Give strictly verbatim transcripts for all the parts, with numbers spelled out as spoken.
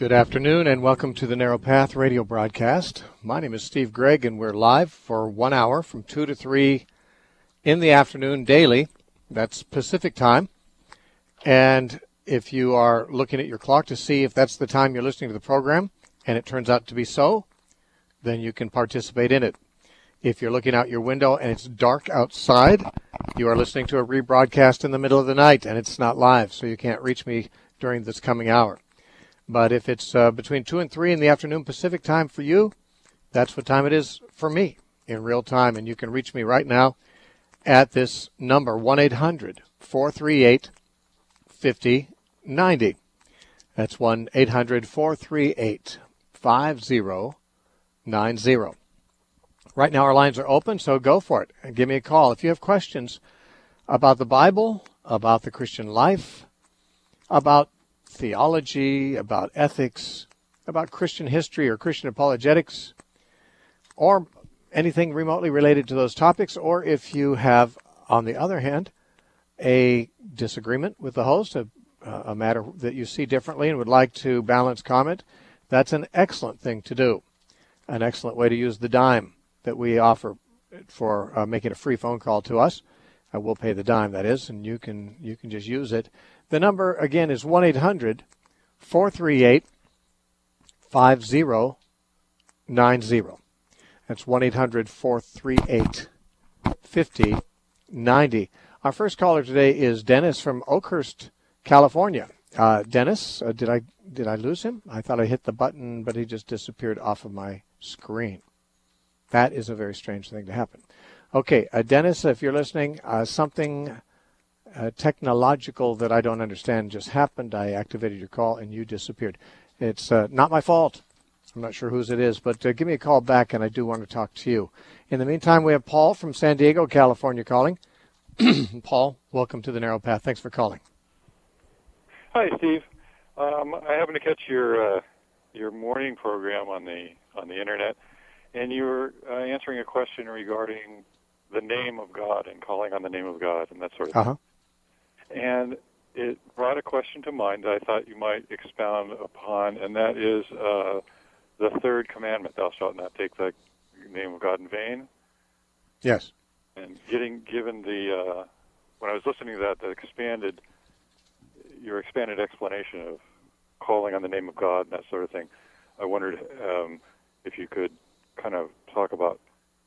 Good afternoon and welcome to the Narrow Path radio broadcast. My name is Steve Gregg and we're live for one hour from two to three in the afternoon daily. That's Pacific time. And if you are looking at your clock to see if that's the time you're listening to the program and it turns out to be so, then you can participate in it. If you're looking out your window and it's dark outside, you are listening to a rebroadcast in the middle of the night and it's not live, so you can't reach me during this coming hour. But if it's uh, between two and three in the afternoon Pacific time for you, that's what time it is for me in real time. And you can reach me right now at this number, one eight hundred, four three eight, five zero nine zero. That's one eight hundred, four three eight, five zero nine zero. Right now our lines are open, so go for it and give me a call. If you have questions about the Bible, about the Christian life, about theology, about ethics, about Christian history or Christian apologetics, or anything remotely related to those topics, or if you have, on the other hand, a disagreement with the host, a, a matter that you see differently and would like to balance comment, that's an excellent thing to do. An excellent way to use the dime that we offer for uh, making a free phone call to us. Uh, we'll pay the dime, that is, and you can you can just use it. The number, again, is one eight hundred, four three eight, five zero nine zero. That's one eight hundred, four three eight, five zero nine zero. Our first caller today is Dennis from Oakhurst, California. Uh, Dennis, uh, did I did I lose him? I thought I hit the button, but he just disappeared off of my screen. That is a very strange thing to happen. Okay, uh, Dennis, if you're listening, uh, something uh, technological that I don't understand just happened. I activated your call and you disappeared. It's uh, not my fault. I'm not sure whose it is, but uh, give me a call back, and I do want to talk to you. In the meantime, we have Paul from San Diego, California, calling. Paul, welcome to the Narrow Path. Thanks for calling. Hi, Steve. Um, I happened to catch your uh, your morning program on the on the internet, and you were uh, answering a question regarding the name of God and calling on the name of God and that sort of Uh-huh. thing. And it brought a question to mind that I thought you might expound upon, and that is uh, the third commandment: "Thou shalt not take the name of God in vain." Yes. And getting given the uh, when I was listening to that, the expanded your expanded explanation of calling on the name of God and that sort of thing, I wondered um, if you could kind of talk about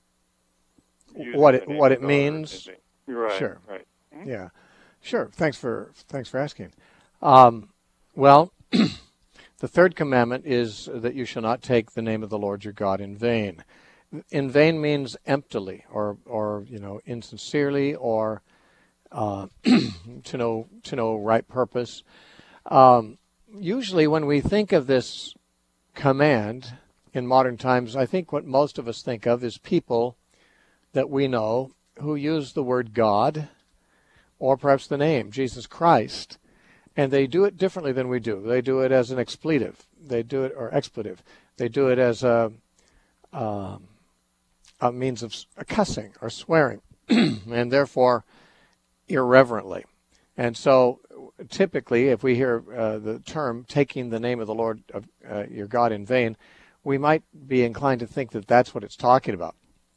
what it what it means. Right. Sure. Right. Mm-hmm. Yeah. Sure. Thanks for thanks for asking. Um, well, the third commandment is that you shall not take the name of the Lord your God in vain. In vain means emptily, or or you know, insincerely, or uh, to no to no right purpose. Um, usually, when we think of this command in modern times, I think what most of us think of is people that we know who use the word God, or perhaps the name Jesus Christ, and they do it differently than we do. They do it as an expletive. They do it or expletive. They do it as a, um, a means of cussing or swearing, and therefore irreverently. And so, typically, if we hear uh, the term "taking the name of the Lord of uh, your God in vain," we might be inclined to think that that's what it's talking about.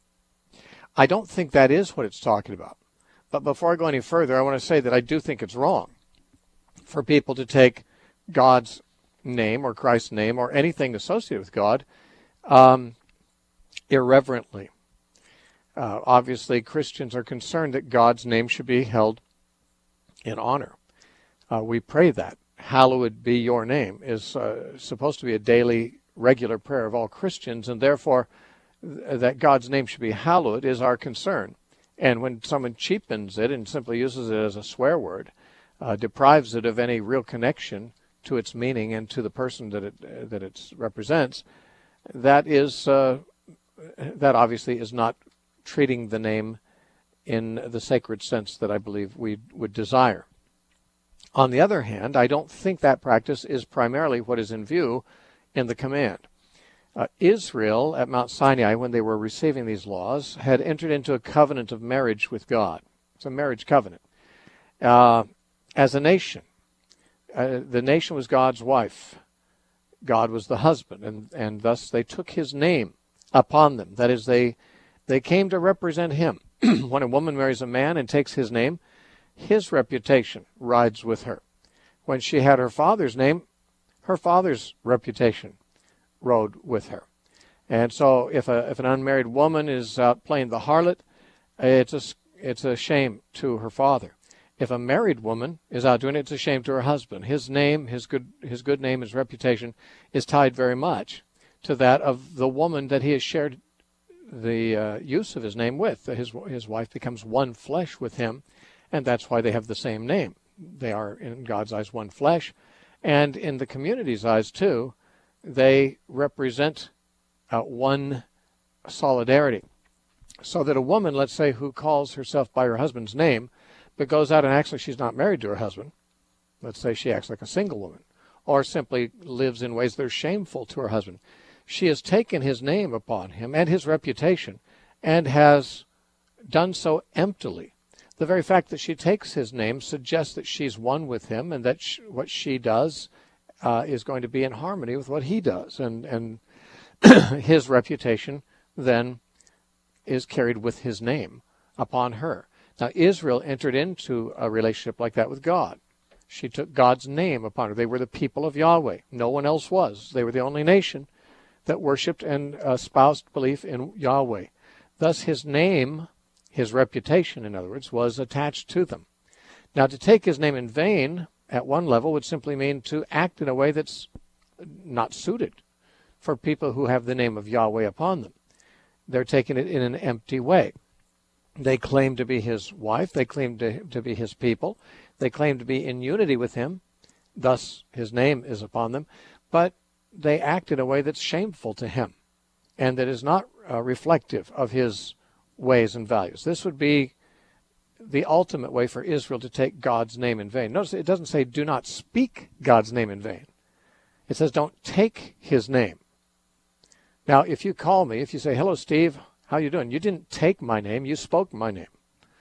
I don't think that is what it's talking about. But before I go any further, I want to say that I do think it's wrong for people to take God's name or Christ's name or anything associated with God um, irreverently. Uh, obviously, Christians are concerned that God's name should be held in honor. Uh, we pray that. Hallowed be your name is uh, supposed to be a daily, regular prayer of all Christians, and therefore th- that God's name should be hallowed is our concern. And when someone cheapens it and simply uses it as a swear word, uh, deprives it of any real connection to its meaning and to the person that it uh, that it represents, that is uh, that obviously is not treating the name in the sacred sense that I believe we would desire. On the other hand, I don't think that practice is primarily what is in view in the command. Uh, Israel at Mount Sinai, when they were receiving these laws, had entered into a covenant of marriage with God. It's a marriage covenant. Uh, as a nation, uh, the nation was God's wife. God was the husband, and, and thus they took his name upon them. That is, they they came to represent him. When a woman marries a man and takes his name, his reputation rides with her. When she had her father's name, her father's reputation rode with her. And so if a if an unmarried woman is out playing the harlot, it's a, it's a shame to her father. If a married woman is out doing it, it's a shame to her husband. His name, his good his good name, his reputation is tied very much to that of the woman that he has shared the uh, use of his name with. His his wife becomes one flesh with him, and that's why they have the same name. They are, in God's eyes, one flesh, and in the community's eyes, too, they represent uh, one solidarity. So that a woman, let's say, who calls herself by her husband's name, but goes out and acts like she's not married to her husband, let's say she acts like a single woman, or simply lives in ways that are shameful to her husband, she has taken his name upon him and his reputation and has done so emptily. The very fact that she takes his name suggests that she's one with him, and that sh- what she does uh, is going to be in harmony with what he does. And, and his reputation then is carried with his name upon her. Now, Israel entered into a relationship like that with God. She took God's name upon her. They were the people of Yahweh. No one else was. They were the only nation that worshipped and espoused belief in Yahweh. Thus, his name, his reputation, in other words, was attached to them. Now, to take his name in vain, at one level, would simply mean to act in a way that's not suited for people who have the name of Yahweh upon them. They're taking it in an empty way. They claim to be his wife. They claim to, to be his people. They claim to be in unity with him. Thus, his name is upon them. But they act in a way that's shameful to him and that is not uh, reflective of his ways and values. This would be the ultimate way for Israel to take God's name in vain. Notice it doesn't say do not speak God's name in vain. It says don't take his name. Now, if you call me, if you say, hello, Steve, how you doing? You didn't take my name, you spoke my name.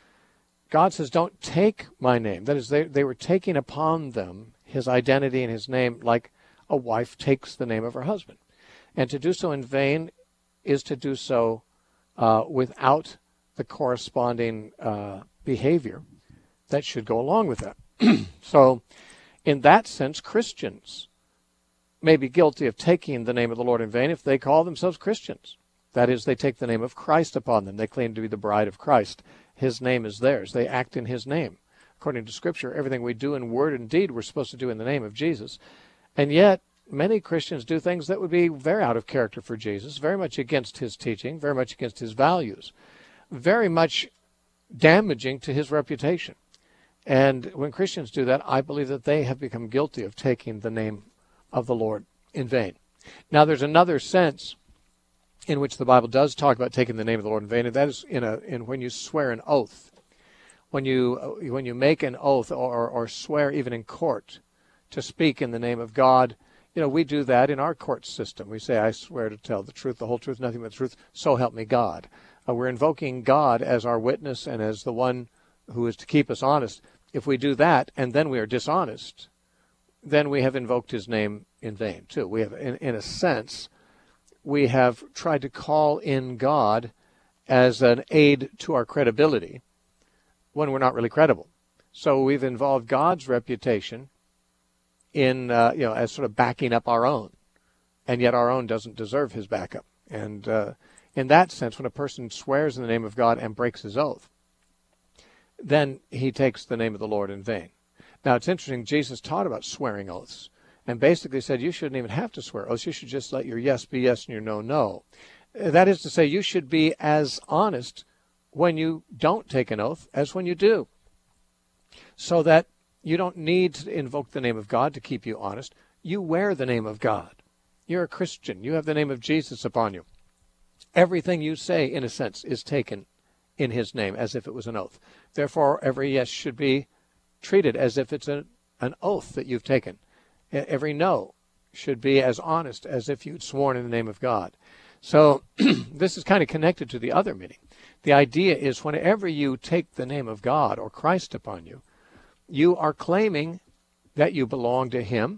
God says don't take my name. That is, they, they were taking upon them his identity and his name like a wife takes the name of her husband. And to do so in vain is to do so uh, without the corresponding uh, behavior that should go along with that. So, in that sense, Christians may be guilty of taking the name of the Lord in vain if they call themselves Christians. That is, they take the name of Christ upon them. They claim to be the bride of Christ. His name is theirs. They act in his name. According to Scripture, everything we do in word and deed, we're supposed to do in the name of Jesus. And yet, many Christians do things that would be very out of character for Jesus, very much against his teaching, very much against his values, very much damaging to his reputation. And when Christians do that, I believe that they have become guilty of taking the name of the Lord in vain. Now, there's another sense in which the Bible does talk about taking the name of the Lord in vain, and that is in a in when you swear an oath. When you when you make an oath or, or swear even in court to speak in the name of God, you know, we do that in our court system. We say, I swear to tell the truth, the whole truth, nothing but the truth, so help me God. Uh, we're invoking God as our witness and as the one who is to keep us honest. If we do that and then we are dishonest, then we have invoked his name in vain, too. We have, in, in a sense, we have tried to call in God as an aid to our credibility when we're not really credible. So we've involved God's reputation in, uh, you know, as sort of backing up our own. And yet our own doesn't deserve his backup. And uh, in that sense, when a person swears in the name of God and breaks his oath, then he takes the name of the Lord in vain. Now, it's interesting, Jesus taught about swearing oaths and basically said you shouldn't even have to swear oaths. You should just let your yes be yes and your no, no. That is to say, you should be as honest when you don't take an oath as when you do, so that you don't need to invoke the name of God to keep you honest. You wear the name of God. You're a Christian. You have the name of Jesus upon you. Everything you say, in a sense, is taken in his name as if it was an oath. Therefore, every yes should be treated as if it's a, an oath that you've taken. Every no should be as honest as if you'd sworn in the name of God. So this is kind of connected to the other meaning. The idea is whenever you take the name of God or Christ upon you, you are claiming that you belong to him,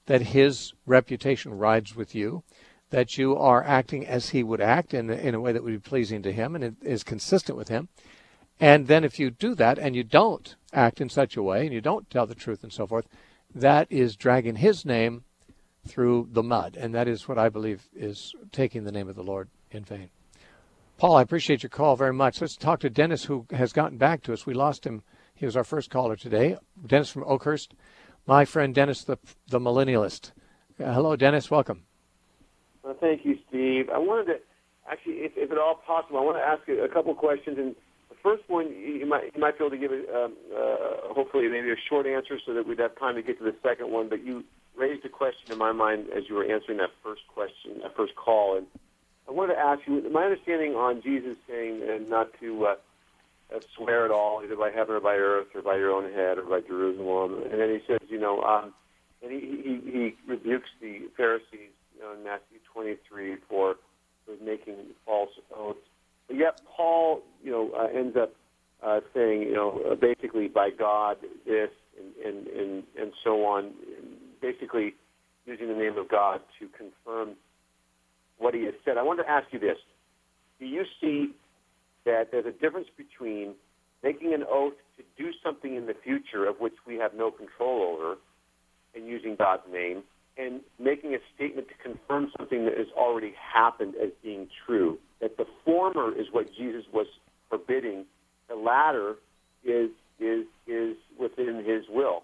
that his reputation rides with you, that you are acting as he would act in, in a way that would be pleasing to him and it is consistent with him. And then if you do that and you don't act in such a way and you don't tell the truth and so forth, that is dragging his name through the mud. And that is what I believe is taking the name of the Lord in vain. Paul, I appreciate your call very much. Let's talk to Dennis, who has gotten back to us. We lost him. He was our first caller today. Dennis from Oakhurst. My friend Dennis, the, the millennialist. Uh, hello, Dennis. Welcome. Well, thank you, Steve. I wanted to, actually, if, if at all possible, I want to ask a, a couple questions. And the first one, you might, you might be able to give, it, um, uh, hopefully, maybe a short answer so that we'd have time to get to the second one. But you raised a question in my mind as you were answering that first question, that first call. And I wanted to ask you, my understanding on Jesus saying uh, not to uh, uh, swear at all, either by heaven or by earth or by your own head or by Jerusalem. And then he says, you know, um, and he, he, he rebukes the Pharisees, you know, in Matthew twenty-three for, for making false oaths. But yet Paul, you know, uh, ends up uh, saying, you know, uh, basically by God this and, and, and, and so on, basically using the name of God to confirm what he has said. I want to ask you this. Do you see that there's a difference between making an oath to do something in the future of which we have no control over and using God's name, and making a statement to confirm something that has already happened as being true? That the former is what Jesus was forbidding. The latter is is is within his will.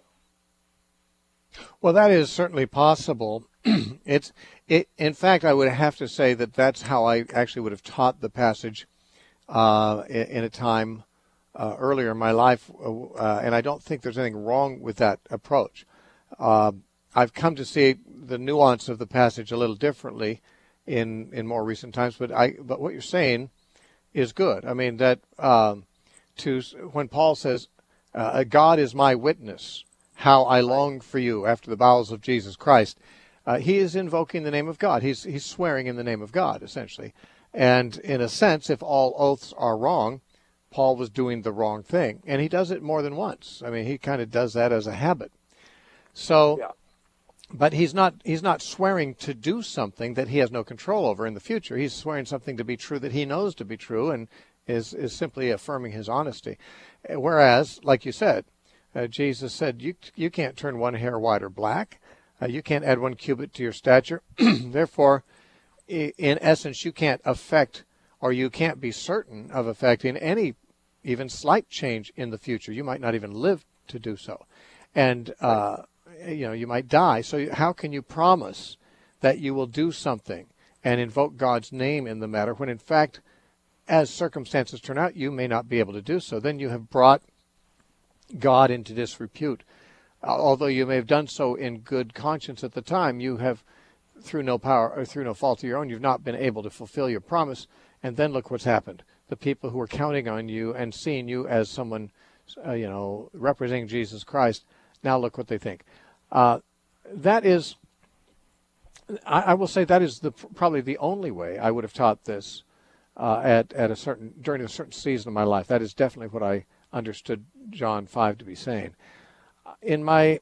Well, that is certainly possible. It's, it, in fact, I would have to say that that's how I actually would have taught the passage uh, in, in a time uh, earlier in my life, uh, and I don't think there's anything wrong with that approach. Uh, I've come to see the nuance of the passage a little differently in, in more recent times, but I but what you're saying is good. I mean that um, to when Paul says, uh, "God is my witness, how I long for you after the bowels of Jesus Christ." Uh, he is invoking the name of God. He's he's swearing in the name of God, essentially. And in a sense, if all oaths are wrong, Paul was doing the wrong thing. And he does it more than once. I mean, he kind of does that as a habit. So, Yeah. But he's not he's not swearing to do something that he has no control over in the future. He's swearing something to be true that he knows to be true and is, is simply affirming his honesty. Whereas, like you said, uh, Jesus said, you you can't turn one hair white or black. Uh, you can't add one cubit to your stature. Therefore, in essence, you can't affect, or you can't be certain of affecting any even slight change in the future. You might not even live to do so. And, uh, you know, you might die. So how can you promise that you will do something and invoke God's name in the matter when, in fact, as circumstances turn out, you may not be able to do so? Then you have brought God into disrepute. Although you may have done so in good conscience at the time, you have, through no power or through no fault of your own, you've not been able to fulfill your promise. And then look what's happened. The people who are counting on you and seeing you as someone, uh, you know, representing Jesus Christ, now look what they think. Uh, that is, I, I will say that is the probably the only way I would have taught this uh, at at a certain during a certain season of my life. That is definitely what I understood John five to be saying. In my,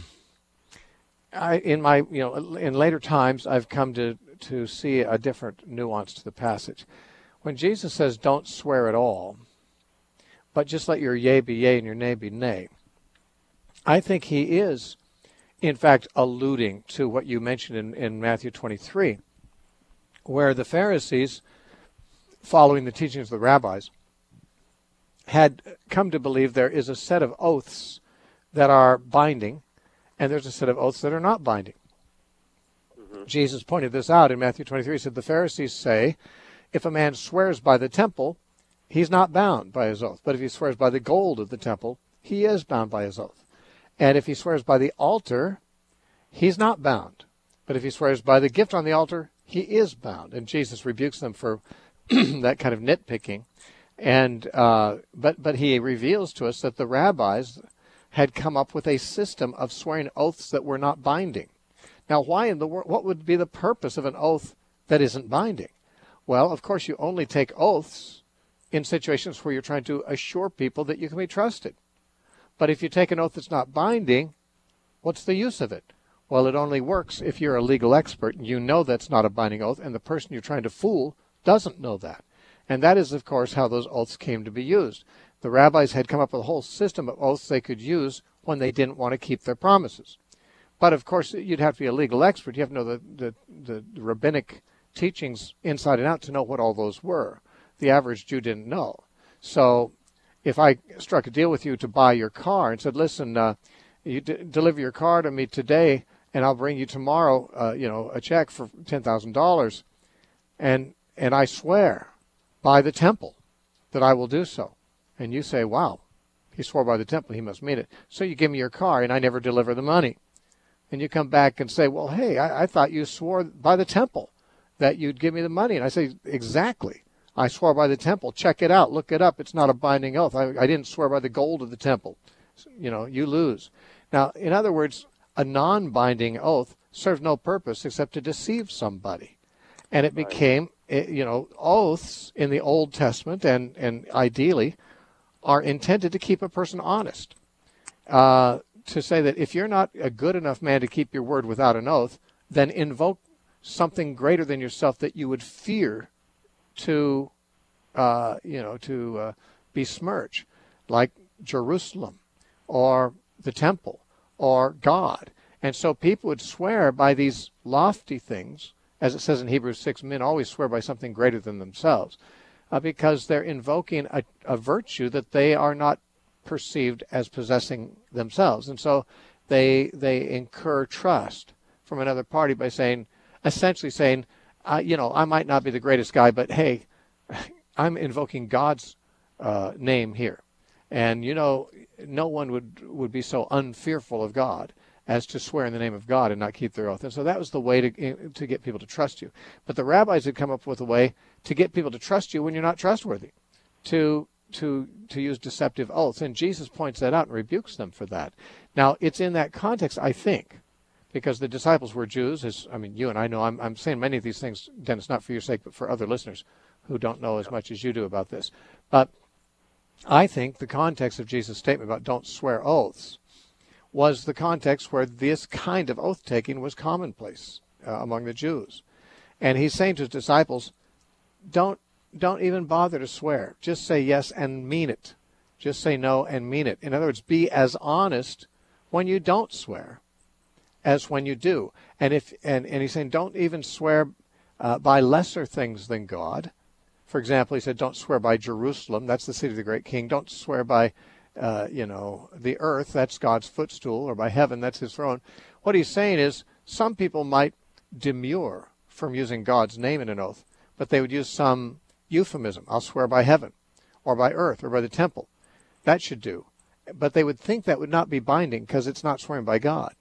I, in my, you know, in later times, I've come to, to see a different nuance to the passage. When Jesus says, "Don't swear at all, but just let your yea be yea and your nay be nay," I think he is, in fact, alluding to what you mentioned in, in Matthew twenty-three, where the Pharisees, following the teachings of the rabbis, had come to believe there is a set of oaths that are binding, and there's a set of oaths that are not binding. Mm-hmm. Jesus pointed this out in Matthew twenty-three. He said, the Pharisees say, if a man swears by the temple, he's not bound by his oath. But if he swears by the gold of the temple, he is bound by his oath. And if he swears by the altar, he's not bound. But if he swears by the gift on the altar, he is bound. And Jesus rebukes them for that kind of nitpicking. And uh, but but he reveals to us that the rabbis had come up with a system of swearing oaths that were not binding. Now, why in the world? What would be the purpose of an oath that isn't binding? Well, of course, you only take oaths in situations where you're trying to assure people that you can be trusted. But if you take an oath that's not binding, what's the use of it? Well, it only works if you're a legal expert and you know that's not a binding oath, and the person you're trying to fool doesn't know that. And that is, of course, how those oaths came to be used. The rabbis had come up with a whole system of oaths they could use when they didn't want to keep their promises. But, of course, you'd have to be a legal expert. You have to know the, the, the rabbinic teachings inside and out to know what all those were. The average Jew didn't know. So if I struck a deal with you to buy your car and said, listen, uh, you d- deliver your car to me today, and I'll bring you tomorrow, uh, you know, a check for ten thousand dollars, and and I swear by the temple that I will do so. And you say, wow, he swore by the temple, he must mean it. So you give me your car, and I never deliver the money. And you come back and say, well, hey, I, I thought you swore by the temple that you'd give me the money. And I say, exactly. I swore by the temple. Check it out. Look it up. It's not a binding oath. I, I didn't swear by the gold of the temple. You know, you lose. Now, in other words, a non-binding oath serves no purpose except to deceive somebody. And it became, you know, oaths in the Old Testament and, and ideally are intended to keep a person honest. Uh, to say that if you're not a good enough man to keep your word without an oath, then invoke something greater than yourself that you would fear to, uh, you know, to uh, besmirch, like Jerusalem or the temple or God. And so people would swear by these lofty things, as it says in Hebrews six, men always swear by something greater than themselves, uh, because they're invoking a, a virtue that they are not perceived as possessing themselves. And so they they incur trust from another party by saying, essentially saying, uh, you know, I might not be the greatest guy, but hey, I'm invoking God's uh, name here. And, you know, no one would, would be so unfearful of God as to swear in the name of God and not keep their oath. And so that was the way to to get people to trust you. But the rabbis had come up with a way to get people to trust you when you're not trustworthy, to to to use deceptive oaths. And Jesus points that out and rebukes them for that. Now, it's in that context, I think, because the disciples were Jews, as I mean, you and I know, I'm, I'm saying many of these things, Dennis, not for your sake, but for other listeners who don't know as much as you do about this. But I think the context of Jesus' statement about don't swear oaths was the context where this kind of oath-taking was commonplace uh, among the Jews. And he's saying to his disciples, don't don't even bother to swear. Just say yes and mean it. Just say no and mean it. In other words, be as honest when you don't swear as when you do. And if and, and he's saying don't even swear uh, by lesser things than God. For example, he said don't swear by Jerusalem. That's the city of the great king. Don't swear by, uh, you know, the earth. That's God's footstool. Or by heaven. That's his throne. What he's saying is some people might demur from using God's name in an oath, but they would use some euphemism. I'll swear by heaven or by earth or by the temple. That should do. But they would think that would not be binding because it's not swearing by God.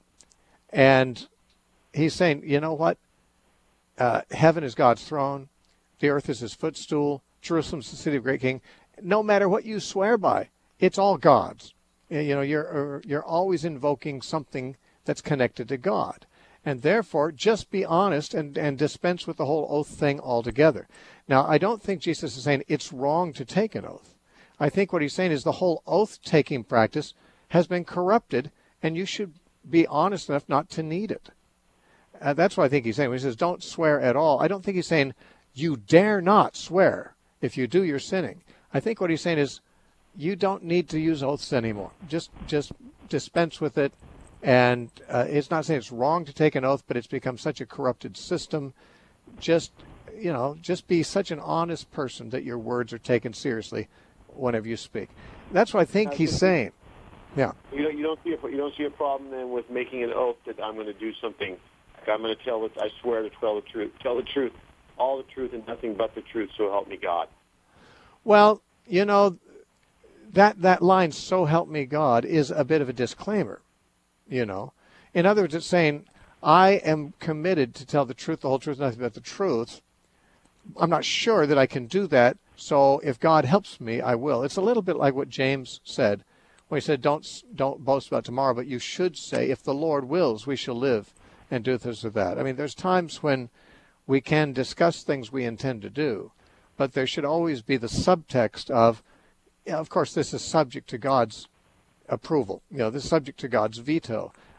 And he's saying, you know what? Uh, heaven is God's throne. The earth is his footstool. Jerusalem's the city of great king. No matter what you swear by, it's all God's. You know, you're you're always invoking something that's connected to God. And therefore, just be honest and, and dispense with the whole oath thing altogether. Now, I don't think Jesus is saying it's wrong to take an oath. I think what he's saying is the whole oath-taking practice has been corrupted, and you should be honest enough not to need it. Uh, that's what I think he's saying. When he says don't swear at all, I don't think he's saying you dare not swear. If you do, you're sinning. I think what he's saying is you don't need to use oaths anymore. Just just dispense with it. And uh, it's not saying it's wrong to take an oath, but it's become such a corrupted system. Just, you know, just be such an honest person that your words are taken seriously whenever you speak. That's what I think Now, he's saying. Yeah. You don't, you don't see a you don't see a problem then with making an oath that I'm going to do something. Like I'm going to tell it. I swear to tell the truth, tell the truth, all the truth, and nothing but the truth. So help me God. Well, you know, that that line, "So help me God," is a bit of a disclaimer. You know, in other words, it's saying, I am committed to tell the truth, the whole truth, nothing but the truth. I'm not sure that I can do that, so if God helps me, I will. It's a little bit like what James said when he said, don't don't boast about tomorrow, but you should say, if the Lord wills, we shall live and do this or that. I mean, there's times when we can discuss things we intend to do, but there should always be the subtext of, yeah, of course, this is subject to God's approval. You know, this is subject to God's veto.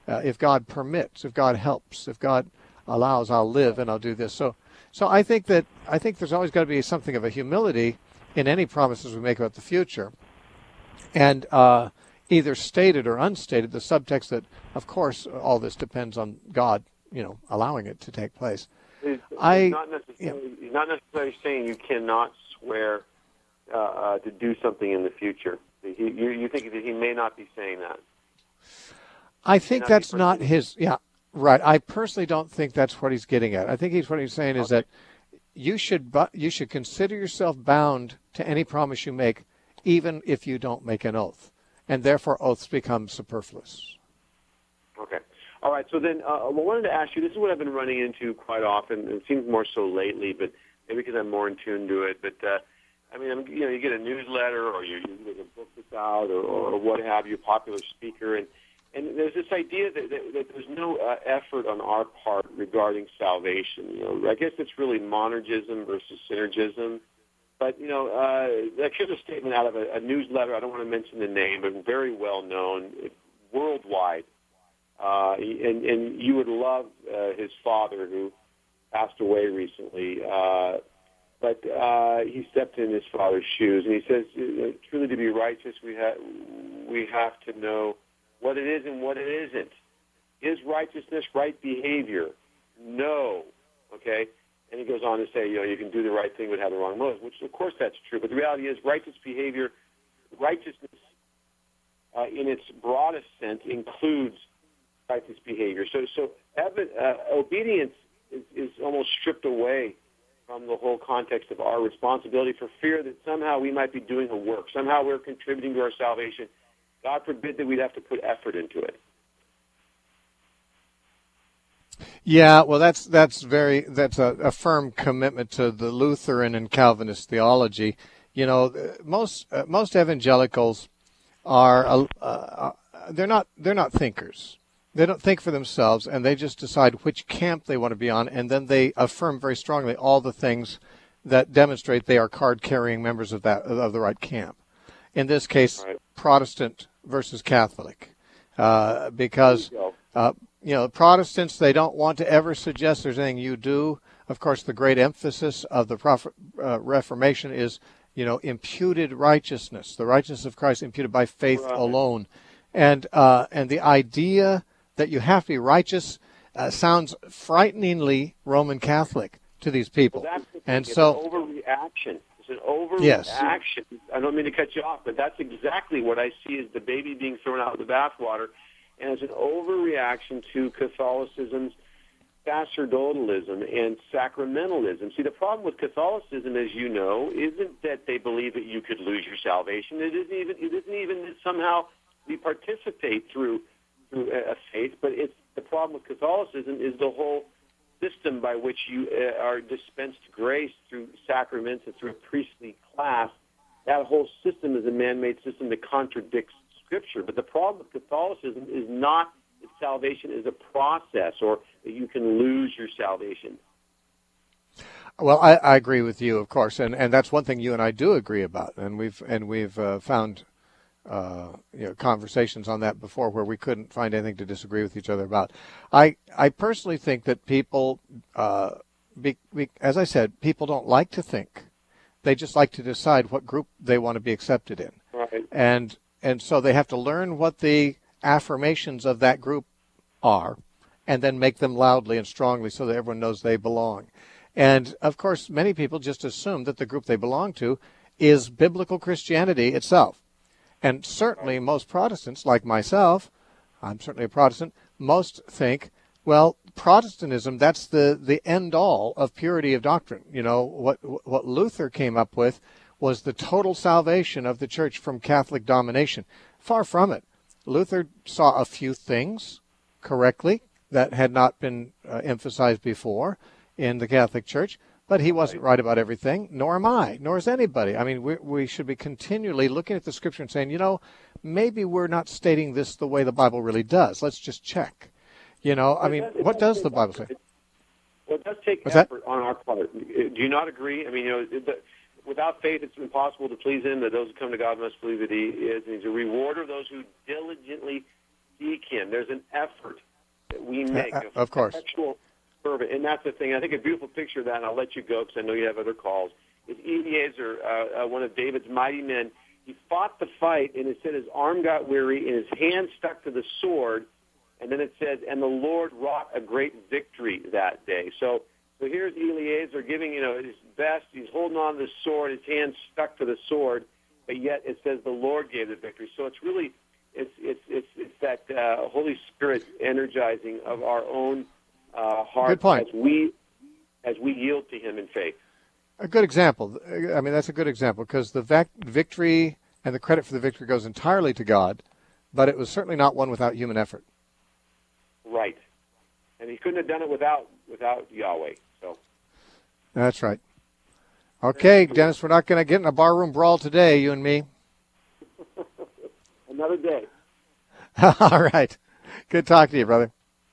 Uh, if God permits, if God helps, if God allows, I'll live and I'll do this. So, so I think that I think there's always got to be something of a humility in any promises we make about the future, and uh, either stated or unstated. The subtext that, of course, all this depends on God, you know, allowing it to take place. He's, I, he's, not necessarily, yeah. he's not necessarily saying you cannot swear uh, uh, to do something in the future. He, you, you think that he may not be saying that? I think that's not his. Yeah, right. I personally don't think that's what he's getting at. I think he's what he's saying is okay. that you should you should consider yourself bound to any promise you make, even if you don't make an oath, and therefore oaths become superfluous. Okay. All right. So then, uh, I wanted to ask you. This is what I've been running into quite often. It seems more so lately, but maybe because I'm more in tune to it. But uh, I mean, I'm, you know, you get a newsletter, or you, you get a book that's out, or, or what have you, a popular speaker, and and there's this idea that, that, that there's no uh, effort on our part regarding salvation. You know, I guess it's really monergism versus synergism. But, you know, uh, like here's a statement out of a, a newsletter. I don't want to mention the name, but very well known worldwide. Uh, and, and you would love uh, his father, who passed away recently. Uh, but uh, he stepped in his father's shoes, and he says, truly to be righteous, we have we have to know what it is and what it isn't. Is righteousness right behavior? No. Okay? And he goes on to say, you know, you can do the right thing but have the wrong motives, which of course that's true. But the reality is righteous behavior, righteousness uh, in its broadest sense includes righteous behavior. So so uh, obedience is, is almost stripped away from the whole context of our responsibility for fear that somehow we might be doing a work. Somehow we're contributing to our salvation. God forbid that we'd have to put effort into it. Yeah, well, that's that's very that's a, a firm commitment to the Lutheran and Calvinist theology. You know, most uh, most evangelicals are uh, uh, they're not they're not thinkers. They don't think for themselves, and they just decide which camp they want to be on, and then they affirm very strongly all the things that demonstrate they are card-carrying members of that of the right camp. In this case, right. Protestant versus Catholic, uh, because uh, you know Protestants, they don't want to ever suggest there's anything you do. Of course, the great emphasis of the Prof- uh, Reformation is you know imputed righteousness, the righteousness of Christ imputed by faith right. alone, and uh, and the idea that you have to be righteous uh, sounds frighteningly Roman Catholic to these people, well, that's the and it's so an overreaction. It's an overreaction. Yes. I don't mean to cut you off, but that's exactly what I see as the baby being thrown out with the bathwater, and it's an overreaction to Catholicism's sacerdotalism and sacramentalism. See, the problem with Catholicism, as you know, isn't that they believe that you could lose your salvation. It isn't even. It isn't even that somehow we participate through through a faith, but it's the problem with Catholicism is the whole system by which you uh, are dispensed grace through sacraments and through a priestly class. That whole system is a man-made system that contradicts Scripture. But the problem with Catholicism is not that salvation is a process or that you can lose your salvation. Well, I, I agree with you, of course, and, and that's one thing you and I do agree about, and we've and we've uh, found uh, you know, conversations on that before where we couldn't find anything to disagree with each other about. I I personally think that people, uh, be, be, as I said, people don't like to think; they just like to decide what group they want to be accepted in, right. and and so they have to learn what the affirmations of that group are, and then make them loudly and strongly so that everyone knows they belong. And, of course, many people just assume that the group they belong to is biblical Christianity itself. And certainly most Protestants, like myself, I'm certainly a Protestant, most think, well, Protestantism, that's the, the end-all of purity of doctrine. You know, what what Luther came up with was the total salvation of the church from Catholic domination. Far from it. Luther saw a few things correctly that had not been uh, emphasized before in the Catholic Church, but he wasn't right about everything, nor am I, nor is anybody. I mean, we, we should be continually looking at the Scripture and saying, you know, maybe we're not stating this the way the Bible really does. Let's just check. You know, I mean, what does the Bible say? Well, it does take What's effort that? on our part. Do you not agree? I mean, you know, the, without faith it's impossible to please Him, that those who come to God must believe that He is, and He's a rewarder of those who diligently seek Him. There's an effort that we make. Uh, of course. Sexual fervent. And that's the thing. I think a beautiful picture of that, and I'll let you go because I know you have other calls, is Eliezer, uh, uh, one of David's mighty men. He fought the fight, and it said his arm got weary, and his hand stuck to the sword, and then it said, and the Lord wrought a great victory that day. So so here's Eliezer giving, you know, his best. He's holding on to the sword. His hand stuck to the sword, but yet it says the Lord gave the victory. So it's really, it's it's it's, it's that uh, Holy Spirit energizing of our own uh, hearts Good point. as we as we yield to Him in faith. A good example. I mean, that's a good example because the vac- victory and the credit for the victory goes entirely to God, but it was certainly not one without human effort. Right. And he couldn't have done it without without Yahweh. So that's right. Okay, Dennis, we're not going to get in a barroom brawl today, you and me. Another day. All right. Good talking to you, brother.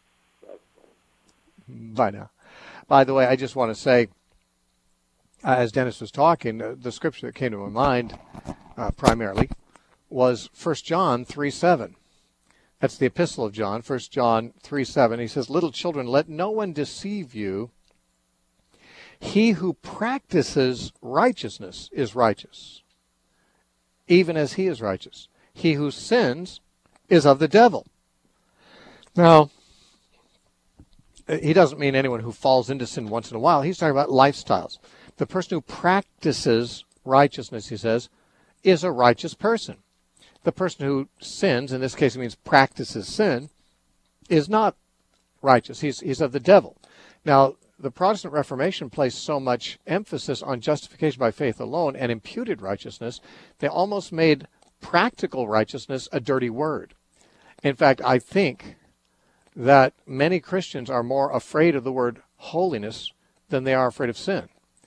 Bye now. By the way, I just want to say, uh, as Dennis was talking, uh, the scripture that came to my mind uh, primarily was First John three seven. That's the epistle of John, First John three seven. He says, little children, let no one deceive you. He who practices righteousness is righteous, even as he is righteous. He who sins is of the devil. Now, he doesn't mean anyone who falls into sin once in a while. He's talking about lifestyles. The person who practices righteousness, he says, is a righteous person. The person who sins, in this case it means practices sin, is not righteous. He's, he's of the devil. Now, the Protestant Reformation placed so much emphasis on justification by faith alone and imputed righteousness, they almost made practical righteousness a dirty word. In fact, I think that many Christians are more afraid of the word holiness than they are afraid of sin.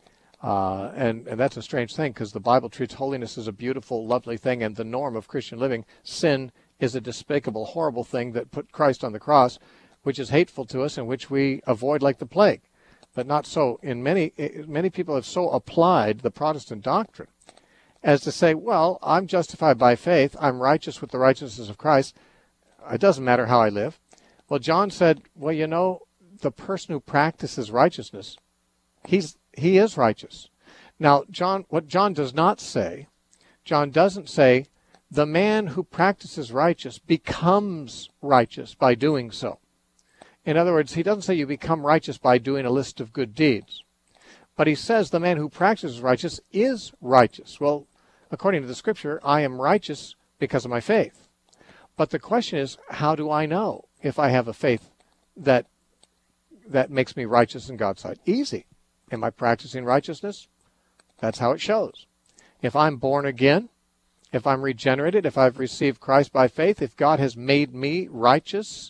Uh, and, and that's a strange thing because the Bible treats holiness as a beautiful, lovely thing and the norm of Christian living. Sin is a despicable, horrible thing that put Christ on the cross, which is hateful to us and which we avoid like the plague. But not so. In many, many people have so applied the Protestant doctrine as to say, well, I'm justified by faith. I'm righteous with the righteousness of Christ. It doesn't matter how I live. Well, John said, well, you know, the person who practices righteousness, he's he is righteous. Now, John, what John does not say, John doesn't say the man who practices righteous becomes righteous by doing so. In other words, he doesn't say you become righteous by doing a list of good deeds. But he says the man who practices righteous is righteous. Well, according to the Scripture, I am righteous because of my faith. But the question is, how do I know if I have a faith that that makes me righteous in God's sight? Easy. Am I practicing righteousness? That's how it shows. If I'm born again, if I'm regenerated, if I've received Christ by faith, if God has made me righteous,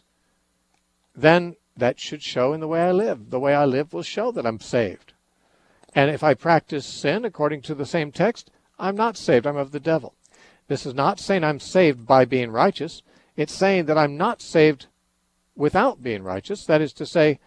then that should show in the way I live. The way I live will show that I'm saved. And if I practice sin according to the same text, I'm not saved. I'm of the devil. This is not saying I'm saved by being righteous. It's saying that I'm not saved without being righteous. That is to say,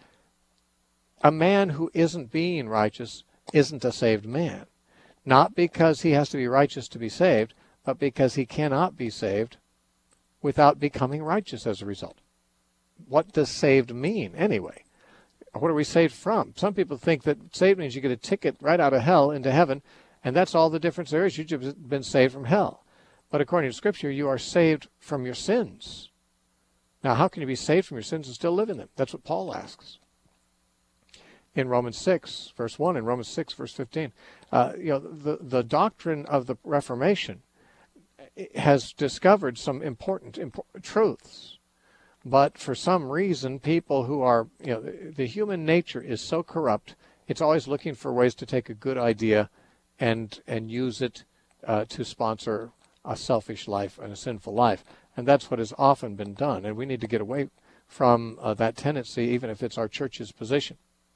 a man who isn't being righteous isn't a saved man. Not because he has to be righteous to be saved, but because he cannot be saved without becoming righteous as a result. What does saved mean anyway? What are we saved from? Some people think that saved means you get a ticket right out of hell into heaven, and that's all the difference there is. You've been saved from hell. But according to Scripture, you are saved from your sins. Now, how can you be saved from your sins and still live in them? That's what Paul asks. In Romans six, verse one, and Romans six, verse fifteen. Uh, you know, the, the doctrine of the Reformation has discovered some important, important truths. But for some reason, people who are, you know, the, the human nature is so corrupt, it's always looking for ways to take a good idea and and use it uh, to sponsor a selfish life and a sinful life. And that's what has often been done. And we need to get away from uh, that tendency, even if it's our church's position.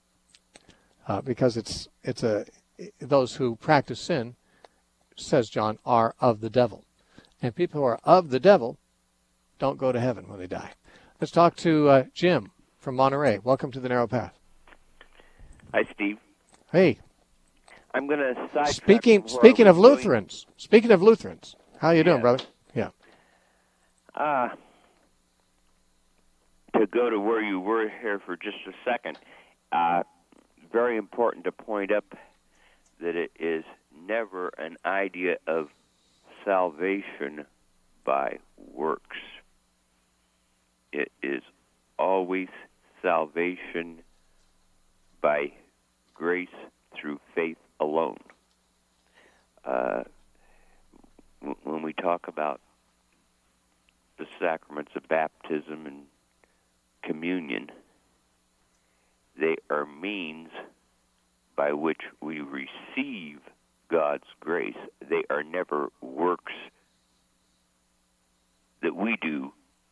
Uh, because it's it's a those who practice sin, says John, are of the devil. And people who are of the devil don't go to heaven when they die. Let's talk to uh, Jim from Monterey. Welcome to the Narrow Path. Hi, Steve. Hey. I'm going to sidetrack. Speaking speaking of Lutherans. Doing... Speaking of Lutherans, how you doing, yeah. brother? Yeah. Uh, to go to where you were here for just a second, uh, very important to point up that it is never an idea of salvation by works. It is always salvation by grace through faith alone. Uh, w- when we talk about the sacraments of baptism and communion, they are means by which we receive God's grace. They are never works that we do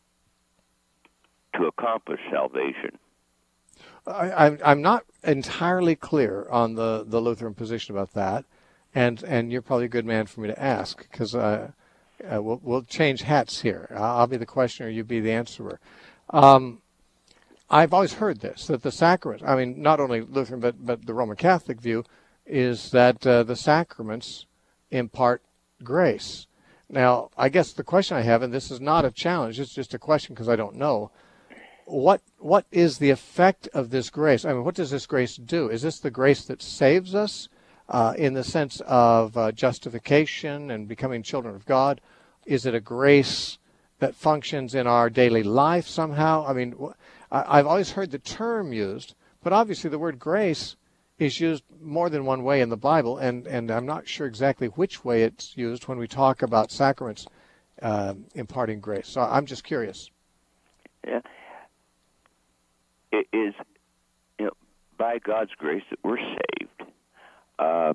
to accomplish salvation. I, I'm I'm not entirely clear on the, the Lutheran position about that, and and you're probably a good man for me to ask, because uh, uh, we'll we'll change hats here. I'll be the questioner, you be the answerer. Um, I've always heard this, that the sacrament, I mean, not only Lutheran, but but the Roman Catholic view is that uh, the sacraments impart grace. Now, I guess the question I have, and this is not a challenge, it's just a question because I don't know. What what is the effect of this grace? I mean, what does this grace do? Is this the grace that saves us uh, in the sense of uh, justification and becoming children of God? Is it a grace that functions in our daily life somehow? I mean, I, I've always heard the term used, but obviously the word grace is used more than one way in the Bible, and, and I'm not sure exactly which way it's used when we talk about sacraments uh, imparting grace. So I'm just curious. Yeah. It is, you know, by God's grace that we're saved. Uh,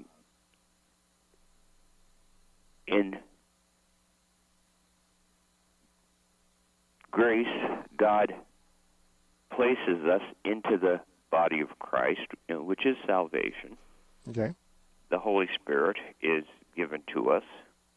in grace, God places us into the body of Christ, you know, which is salvation. Okay. The Holy Spirit is given to us.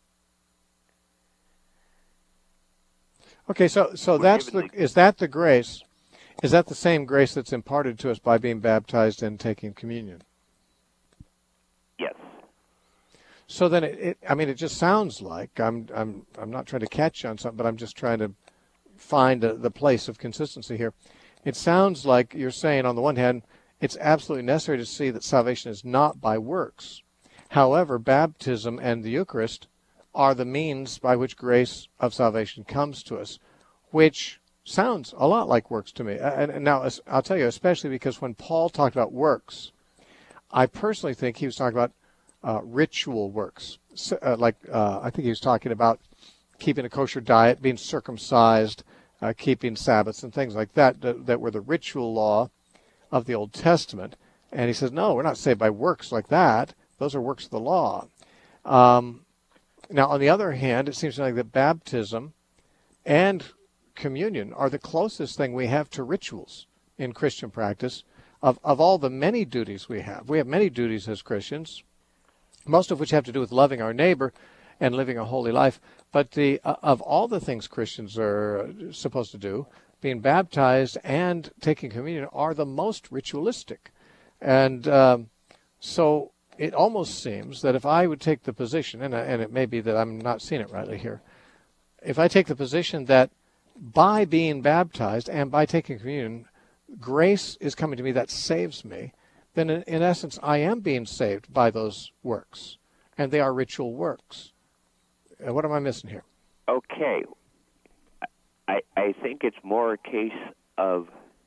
Okay, so so We're that's the, given the is that the grace? Is that the same grace that's imparted to us by being baptized and taking communion? Yes. So then, it, it, I mean, it just sounds like I'm I'm I'm not trying to catch you on something, but I'm just trying to find a, the place of consistency here. It sounds like you're saying, on the one hand, it's absolutely necessary to see that salvation is not by works. However, baptism and the Eucharist are the means by which grace of salvation comes to us, which sounds a lot like works to me. And, and now, I'll tell you, especially because when Paul talked about works, I personally think he was talking about uh, ritual works. So, uh, like, uh, I think he was talking about keeping a kosher diet, being circumcised, uh, keeping Sabbaths and things like that, that, that were the ritual law of the Old Testament. And he says, no, we're not saved by works like that. Those are works of the law. Um, now, on the other hand, it seems like that baptism and communion are the closest thing we have to rituals in Christian practice of, of all the many duties we have. We have many duties as Christians, most of which have to do with loving our neighbor and living a holy life. But the uh, of all the things Christians are supposed to do, being baptized and taking communion are the most ritualistic. And um, so it almost seems that if I would take the position, and, and it may be that I'm not seeing it rightly here, if I take the position that by being baptized and by taking communion, grace is coming to me that saves me, then in, in essence I am being saved by those works, and they are ritual works. Uh, what am I missing here? Okay. I, I think it's more a case of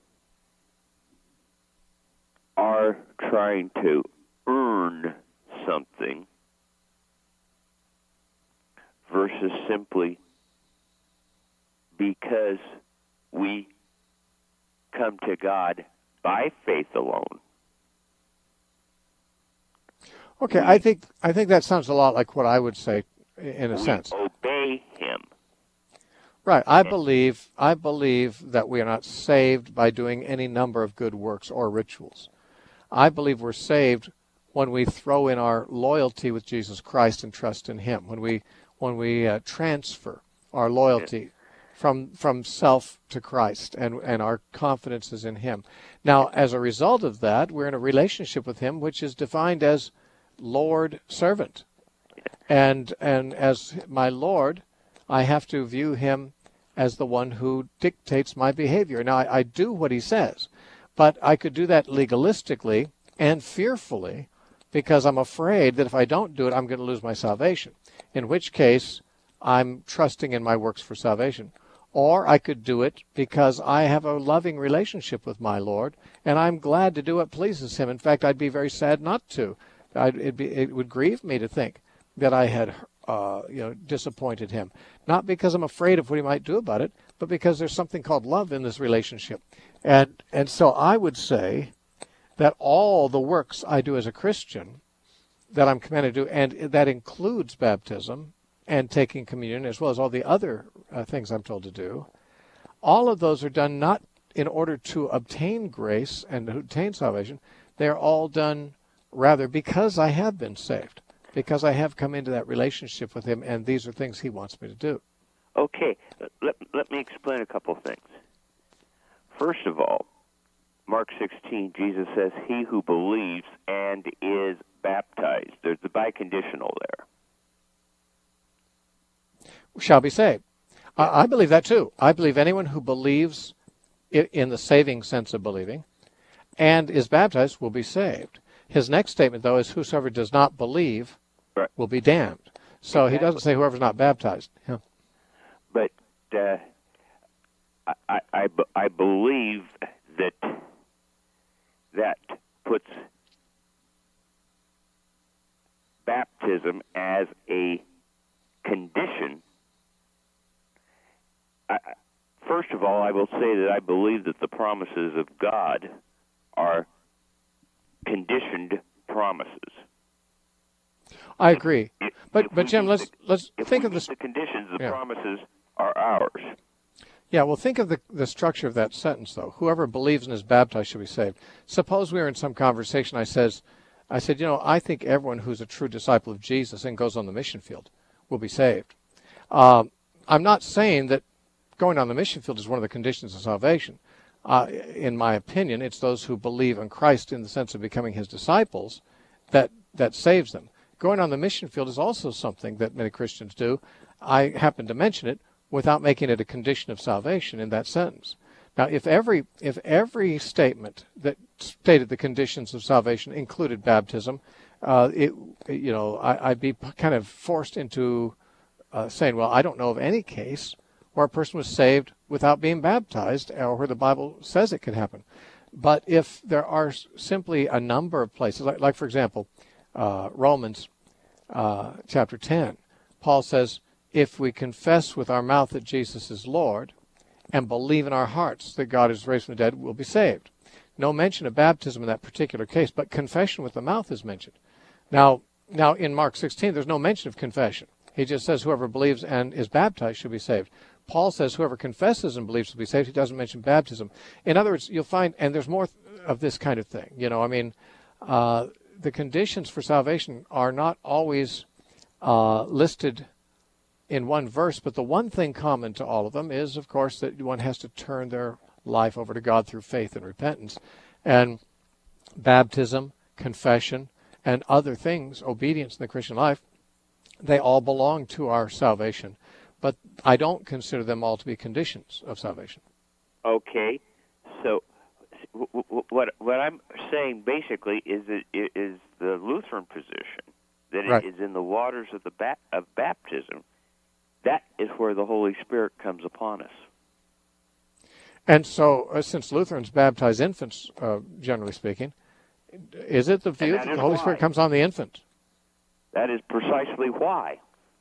our trying to earn something versus simply because we come to God by faith alone. Okay, we, I think I think that sounds a lot like what I would say in a we sense. obey Him. Right. I believe I believe that we are not saved by doing any number of good works or rituals. I believe we're saved when we throw in our loyalty with Jesus Christ and trust in Him. When we when we uh, transfer our loyalty from from self to Christ, and and our confidence is in Him. Now, as a result of that, we're in a relationship with Him, which is defined as Lord servant, and and as my Lord, I have to view Him as the one who dictates my behavior. Now, I, I do what he says, but I could do that legalistically and fearfully because I'm afraid that if I don't do it, I'm going to lose my salvation, in which case I'm trusting in my works for salvation. Or I could do it because I have a loving relationship with my Lord, and I'm glad to do what pleases him. In fact, I'd be very sad not to. I'd, it'd be, it would grieve me to think that I had uh, you know, disappointed him. Not because I'm afraid of what he might do about it, but because there's something called love in this relationship. And, and so I would say that all the works I do as a Christian that I'm commanded to do, and that includes baptism and taking communion, as well as all the other uh, things I'm told to do, all of those are done not in order to obtain grace and to obtain salvation. They're all done rather because I have been saved, because I have come into that relationship with him, and these are things he wants me to do. Okay, let, let me explain a couple of things. First of all, Mark sixteen, Jesus says, he who believes and is baptized. There's the biconditional there. Shall be saved. Yeah. I, I believe that too. I believe anyone who believes in, in the saving sense of believing and is baptized will be saved. His next statement, though, is whosoever does not believe right. will be damned. So exactly. He doesn't say whoever's not baptized. Yeah. But uh, I, I, I believe that that puts baptism as a condition. I, first of all, I will say that I believe that the promises of God are conditioned promises. I agree, if, but if but Jim, let's the, let's if think we of this. The conditions, the yeah. promises are ours. Yeah, well, think of the the structure of that sentence, though. Whoever believes and is baptized shall be saved. Suppose we were in some conversation. I says, I said, you know, I think everyone who's a true disciple of Jesus and goes on the mission field will be saved. Um, I'm not saying that going on the mission field is one of the conditions of salvation. Uh, in my opinion, it's those who believe in Christ in the sense of becoming his disciples that that saves them. Going on the mission field is also something that many Christians do. I happen to mention it without making it a condition of salvation in that sentence. Now, if every if every statement that stated the conditions of salvation included baptism, uh, it you know I, I'd be kind of forced into uh, saying, well, I don't know of any case where a person was saved without being baptized, or where the Bible says it could happen. But if there are simply a number of places, like, like for example, uh, Romans uh, chapter ten, Paul says, if we confess with our mouth that Jesus is Lord and believe in our hearts that God is raised from the dead, we'll be saved. No mention of baptism in that particular case, but confession with the mouth is mentioned. Now, now in Mark sixteen, there's no mention of confession. He just says whoever believes and is baptized should be saved. Paul says whoever confesses and believes will be saved. He doesn't mention baptism. In other words, you'll find, and there's more of this kind of thing. You know, I mean, uh, the conditions for salvation are not always uh, listed in one verse, but the one thing common to all of them is, of course, that one has to turn their life over to God through faith and repentance. And baptism, confession, and other things, obedience in the Christian life, they all belong to our salvation. But I don't consider them all to be conditions of salvation. Okay. So what what I'm saying basically is that it is the Lutheran position that right. it is in the waters of the ba- of baptism. That is where the Holy Spirit comes upon us. And so, uh, since Lutherans baptize infants, uh, generally speaking, is it the view that, that the Holy why. Spirit comes on the infant? That is precisely why.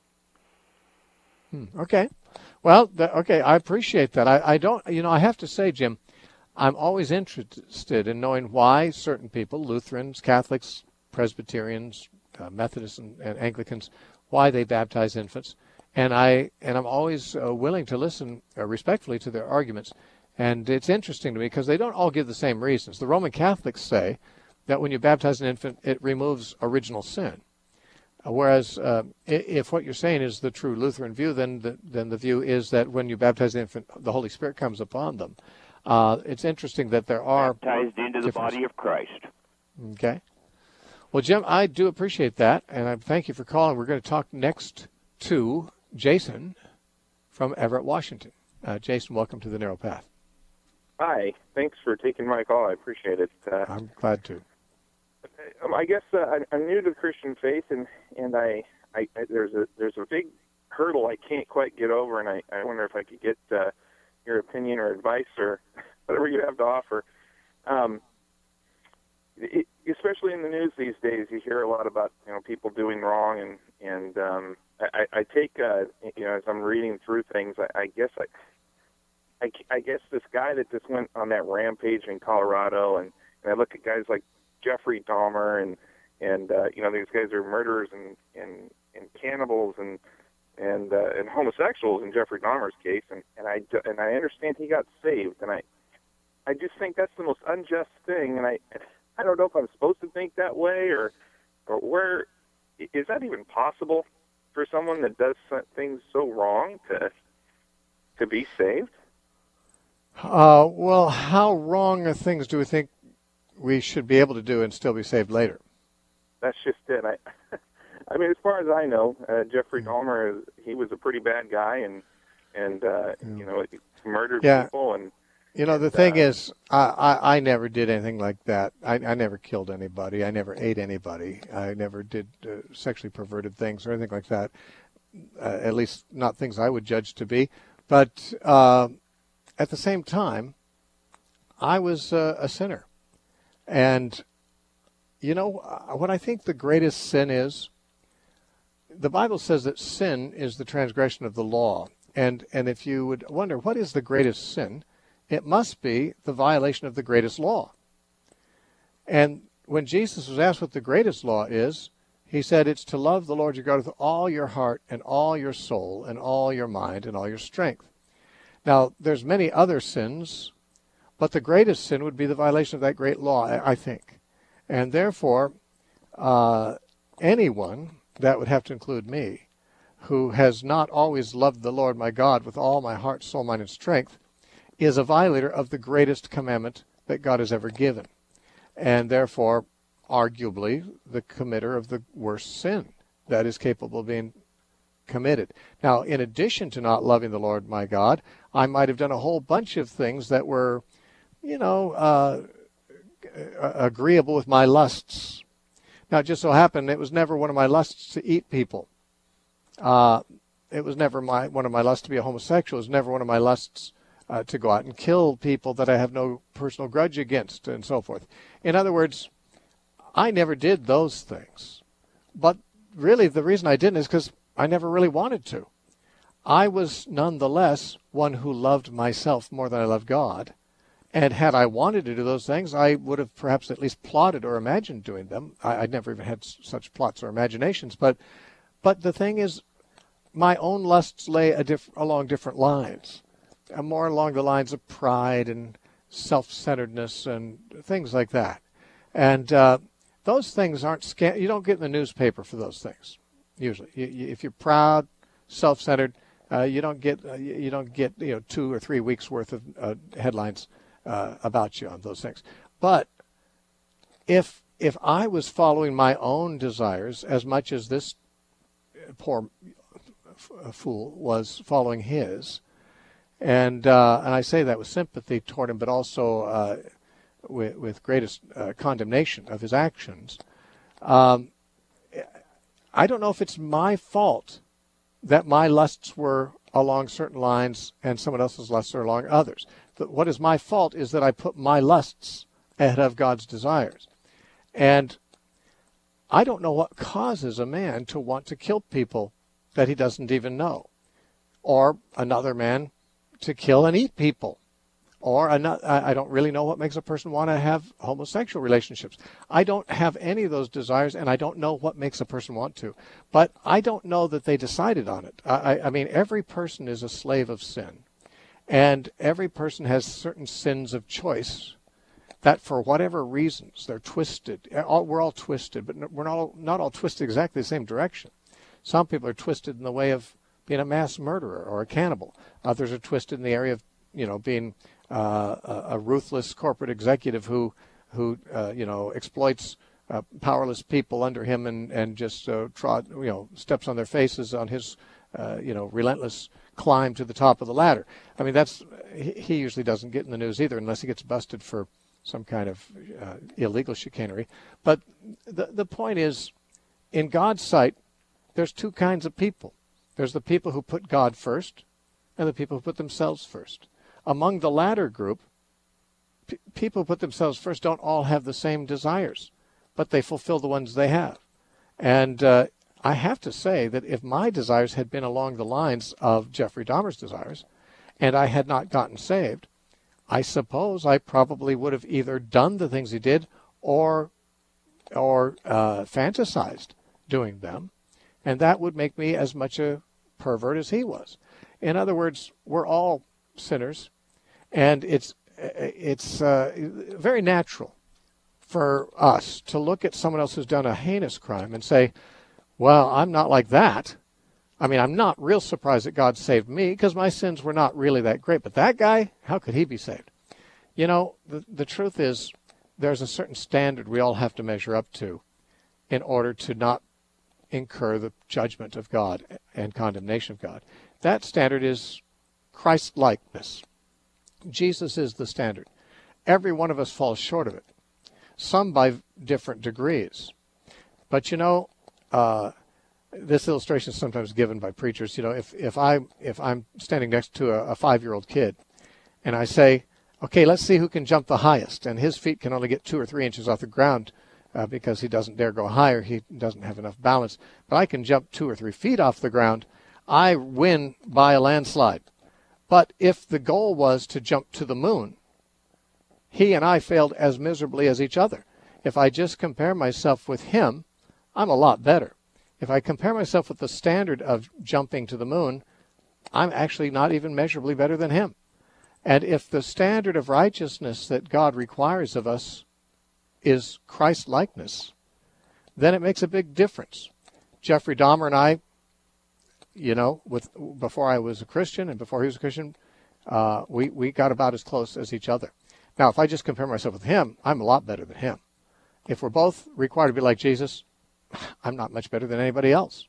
Hmm, okay. Well, the, okay, I appreciate that. I, I don't, you know, I have to say, Jim, I'm always interested in knowing why certain people, Lutherans, Catholics, Presbyterians, uh, Methodists, and, and Anglicans, why they baptize infants. And I and I'm always uh, willing to listen uh, respectfully to their arguments. And it's interesting to me because they don't all give the same reasons. The Roman Catholics say that when you baptize an infant, it removes original sin. Uh, whereas uh, if what you're saying is the true Lutheran view, then the, then the view is that when you baptize the infant, the Holy Spirit comes upon them. Uh, it's interesting that there are baptized into the body of Christ. Okay. Well, Jim, I do appreciate that, and I thank you for calling. We're going to talk next to Jason from Everett, Washington. Uh, Jason, welcome to the Narrow Path. Hi. Thanks for taking my call. I appreciate it. Uh, I'm glad to. um, I guess uh, I, I'm new to the Christian faith, and and I, I, I there's a there's a big hurdle I can't quite get over, and I, I wonder if I could get uh, your opinion or advice or whatever you have to offer. Um, it, especially in the news these days, you hear a lot about you know people doing wrong, and and um, I, I take uh, you know as I'm reading through things, I, I guess I. I, I guess this guy that just went on that rampage in Colorado, and, and I look at guys like Jeffrey Dahmer, and and uh, you know these guys are murderers and and, and cannibals and and uh, and homosexuals in Jeffrey Dahmer's case, and, and I and I understand he got saved, and I I just think that's the most unjust thing, and I I don't know if I'm supposed to think that way or or where is that even possible for someone that does things so wrong to to be saved? Uh, well, how wrong are things do we think we should be able to do and still be saved later? That's just it. I, I mean, as far as I know, uh, Jeffrey Dahmer, he was a pretty bad guy, and and uh, yeah. you know, he murdered yeah. people. And you know, and, the thing uh, is, I, I I never did anything like that. I I never killed anybody. I never ate anybody. I never did uh, sexually perverted things or anything like that. Uh, at least not things I would judge to be. But uh, at the same time, I was uh, a sinner. And, you know, what I think the greatest sin is, the Bible says that sin is the transgression of the law. And, and if you would wonder, what is the greatest sin? It must be the violation of the greatest law. And when Jesus was asked what the greatest law is, he said it's to love the Lord your God with all your heart and all your soul and all your mind and all your strength. Now, there's many other sins, but the greatest sin would be the violation of that great law, I think. And therefore, uh, anyone, that would have to include me, who has not always loved the Lord my God with all my heart, soul, mind, and strength, is a violator of the greatest commandment that God has ever given. And therefore, arguably, the committer of the worst sin that is capable of being committed. Now, in addition to not loving the Lord my God, I might have done a whole bunch of things that were, you know, uh, agreeable with my lusts. Now, it just so happened it was never one of my lusts to eat people. Uh, it was never my one of my lusts to be a homosexual. It was never one of my lusts uh, to go out and kill people that I have no personal grudge against, and so forth. In other words, I never did those things. But really, the reason I didn't is because I never really wanted to. I was nonetheless one who loved myself more than I loved God. And had I wanted to do those things, I would have perhaps at least plotted or imagined doing them. I, I'd never even had s- such plots or imaginations. But but the thing is, my own lusts lay a diff- along different lines, uh, more along the lines of pride and self-centeredness and things like that. And uh, those things aren't, sca- you don't get in the newspaper for those things. Usually, you, you, if you're proud, self-centered, uh, you don't get uh, you, you don't get you know two or three weeks worth of uh, headlines uh, about you on those things. But if if I was following my own desires as much as this poor f- fool was following his, and uh, and I say that with sympathy toward him, but also uh, with, with greatest uh, condemnation of his actions. Um, I don't know if it's my fault that my lusts were along certain lines and someone else's lusts are along others. But what is my fault is that I put my lusts ahead of God's desires. And I don't know what causes a man to want to kill people that he doesn't even know, or another man to kill and eat people. Or another, I don't really know what makes a person want to have homosexual relationships. I don't have any of those desires, and I don't know what makes a person want to. But I don't know that they decided on it. I, I mean, every person is a slave of sin. And every person has certain sins of choice that for whatever reasons, they're twisted. All, we're all twisted, but we're not all, not all twisted exactly the same direction. Some people are twisted in the way of being a mass murderer or a cannibal. Others are twisted in the area of, you know, being Uh, a, a ruthless corporate executive who, who uh, you know, exploits uh, powerless people under him and and just uh, trod, you know, steps on their faces on his, uh, you know, relentless climb to the top of the ladder. I mean, that's he usually doesn't get in the news either unless he gets busted for some kind of uh, illegal chicanery. But the the point is, in God's sight, there's two kinds of people. There's the people who put God first and the people who put themselves first. Among the latter group, p- people who put themselves first don't all have the same desires, but they fulfill the ones they have. And uh, I have to say that if my desires had been along the lines of Jeffrey Dahmer's desires, and I had not gotten saved, I suppose I probably would have either done the things he did or or uh, fantasized doing them, and that would make me as much a pervert as he was. In other words, we're all sinners, and it's it's uh, very natural for us to look at someone else who's done a heinous crime and say, well, I'm not like that. I mean, I'm not real surprised that God saved me because my sins were not really that great. But that guy, how could he be saved? You know, the, the truth is there's a certain standard we all have to measure up to in order to not incur the judgment of God and condemnation of God. That standard is Christ-likeness. Jesus is the standard. Every one of us falls short of it, some by different degrees. But, you know, uh, this illustration is sometimes given by preachers. You know, if, if, I, if I'm standing next to a, a five-year-old kid and I say, okay, let's see who can jump the highest, and his feet can only get two or three inches off the ground uh, because he doesn't dare go higher. He doesn't have enough balance. But I can jump two or three feet off the ground. I win by a landslide. But if the goal was to jump to the moon, he and I failed as miserably as each other. If I just compare myself with him, I'm a lot better. If I compare myself with the standard of jumping to the moon, I'm actually not even measurably better than him. And if the standard of righteousness that God requires of us is Christ-likeness, then it makes a big difference. Jeffrey Dahmer and I, you know, with before I was a Christian and before he was a Christian, uh, we, we got about as close as each other. Now, if I just compare myself with him, I'm a lot better than him. If we're both required to be like Jesus, I'm not much better than anybody else.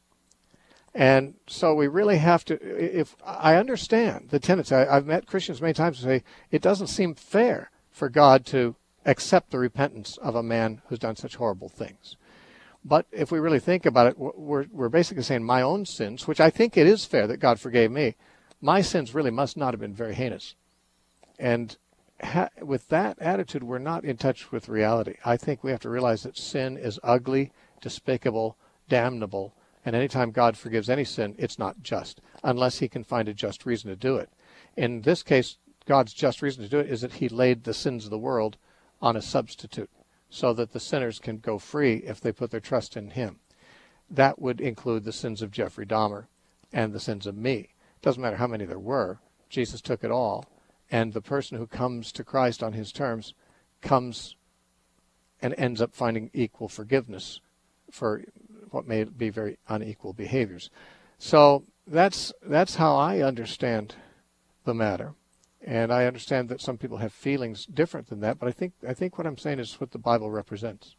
And so we really have to, if I understand the tendency, I, I've met Christians many times who say, it doesn't seem fair for God to accept the repentance of a man who's done such horrible things. But if we really think about it, we're, we're basically saying my own sins, which I think it is fair that God forgave me, my sins really must not have been very heinous. And ha- with that attitude, we're not in touch with reality. I think we have to realize that sin is ugly, despicable, damnable, and anytime God forgives any sin, it's not just, unless he can find a just reason to do it. In this case, God's just reason to do it is that he laid the sins of the world on a substitute so that the sinners can go free if they put their trust in him. That would include the sins of Jeffrey Dahmer and the sins of me. Doesn't matter how many there were. Jesus took it all. And the person who comes to Christ on his terms comes and ends up finding equal forgiveness for what may be very unequal behaviors. So that's that's how I understand the matter. And I understand that some people have feelings different than that, but I think I think what I'm saying is what the Bible represents.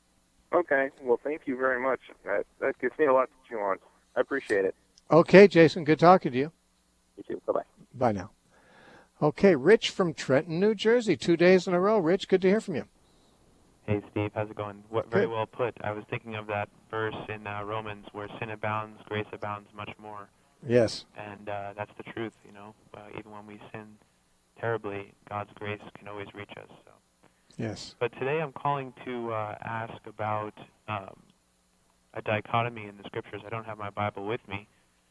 Okay. Well, thank you very much. That, that gives me a lot to chew on. I appreciate it. Okay, Jason, good talking to you. You too. Bye-bye. Bye now. Okay, Rich from Trenton, New Jersey. Two days in a row. Rich, good to hear from you. Hey, Steve. How's it going? What, very well put. I was thinking of that verse in uh, Romans where sin abounds, grace abounds much more. Yes. And uh, that's the truth, you know. Uh, even when we sin terribly, God's grace can always reach us. So. Yes. But today I'm calling to uh, ask about um, a dichotomy in the Scriptures. I don't have my Bible with me,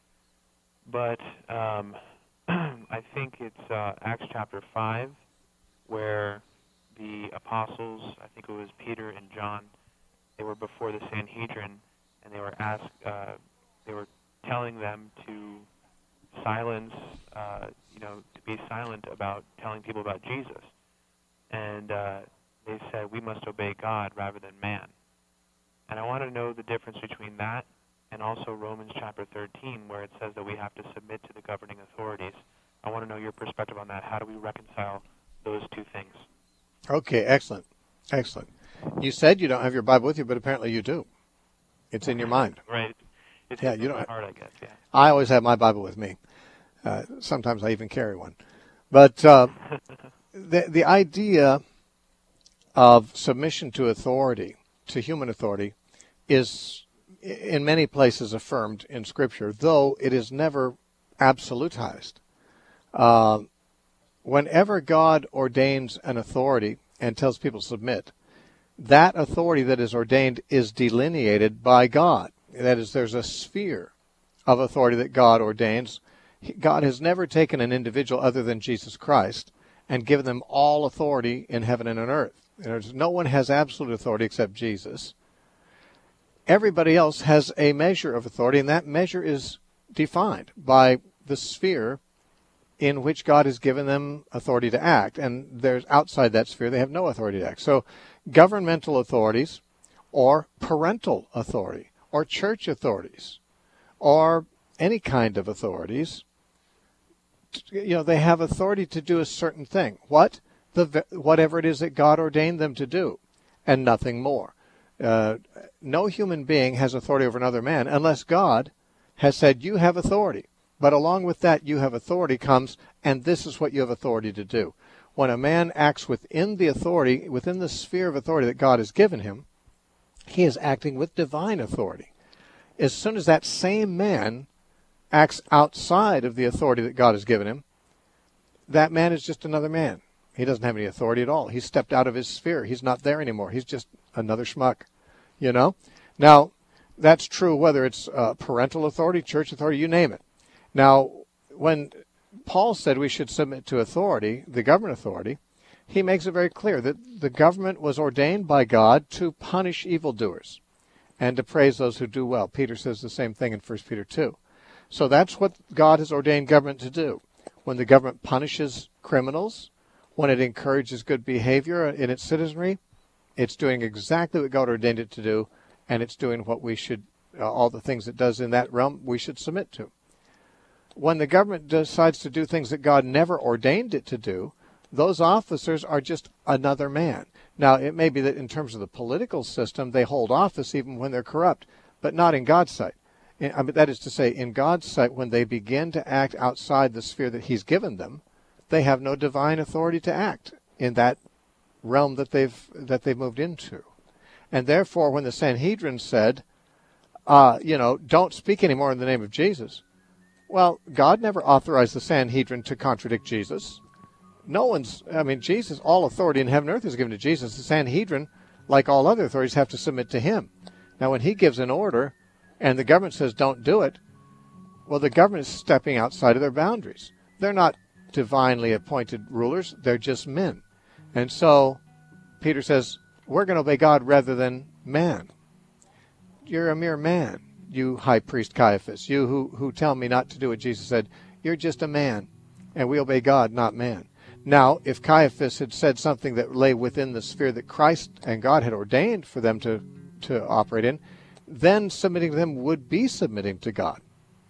but um, I think it's uh, Acts chapter five, where the apostles, I think it was Peter and John, they were before the Sanhedrin, and they were asked, uh, they were telling them to silence, uh, you know, to be silent about telling people about Jesus. And uh, they said, we must obey God rather than man. And I want to know the difference between that and also Romans chapter thirteen, where it says that we have to submit to the governing authorities. I want to know your perspective on that. How do we reconcile those two things? Okay, excellent. Excellent. You said you don't have your Bible with you, but apparently you do. It's in your mind. Right. It's yeah, in you my don't heart, I guess, yeah. I always have my Bible with me. Uh, sometimes I even carry one. But uh, the the idea of submission to authority, to human authority, is in many places affirmed in Scripture, though it is never absolutized. Uh, whenever God ordains an authority and tells people to submit, that authority that is ordained is delineated by God. That is, there's a sphere of authority that God ordains. God has never taken an individual other than Jesus Christ and given them all authority in heaven and on earth. There's, no one has absolute authority except Jesus. Everybody else has a measure of authority, and that measure is defined by the sphere in which God has given them authority to act. And there's outside that sphere, they have no authority to act. So governmental authorities, or parental authority, or church authorities, or any kind of authorities, you know, they have authority to do a certain thing. What? The whatever it is that God ordained them to do, and nothing more. Uh, no human being has authority over another man unless God has said, you have authority. But along with that, you have authority comes, and this is what you have authority to do. When a man acts within the authority, within the sphere of authority that God has given him, he is acting with divine authority. As soon as that same man acts outside of the authority that God has given him, that man is just another man. He doesn't have any authority at all. He's stepped out of his sphere. He's not there anymore. He's just another schmuck, you know? Now, that's true whether it's uh, parental authority, church authority, you name it. Now, when Paul said we should submit to authority, the government authority, he makes it very clear that the government was ordained by God to punish evildoers and to praise those who do well. Peter says the same thing in First Peter two. So that's what God has ordained government to do. When the government punishes criminals, when it encourages good behavior in its citizenry, it's doing exactly what God ordained it to do, and it's doing what we should, uh, all the things it does in that realm, we should submit to. When the government decides to do things that God never ordained it to do, those officers are just another man. Now, it may be that in terms of the political system, they hold office even when they're corrupt, but not in God's sight. I mean, that is to say, in God's sight, when they begin to act outside the sphere that he's given them, they have no divine authority to act in that realm that they've that they've moved into. And therefore, when the Sanhedrin said, uh, you know, don't speak anymore in the name of Jesus, well, God never authorized the Sanhedrin to contradict Jesus. No one's, I mean, Jesus, all authority in heaven and earth is given to Jesus. The Sanhedrin, like all other authorities, have to submit to him. Now, when he gives an order and the government says don't do it, well, the government is stepping outside of their boundaries. They're not divinely appointed rulers. They're just men. And so Peter says, we're going to obey God rather than man. You're a mere man, you high priest Caiaphas, you who, who tell me not to do what Jesus said. You're just a man, and we obey God, not man. Now, if Caiaphas had said something that lay within the sphere that Christ and God had ordained for them to, to operate in, then submitting to them would be submitting to God,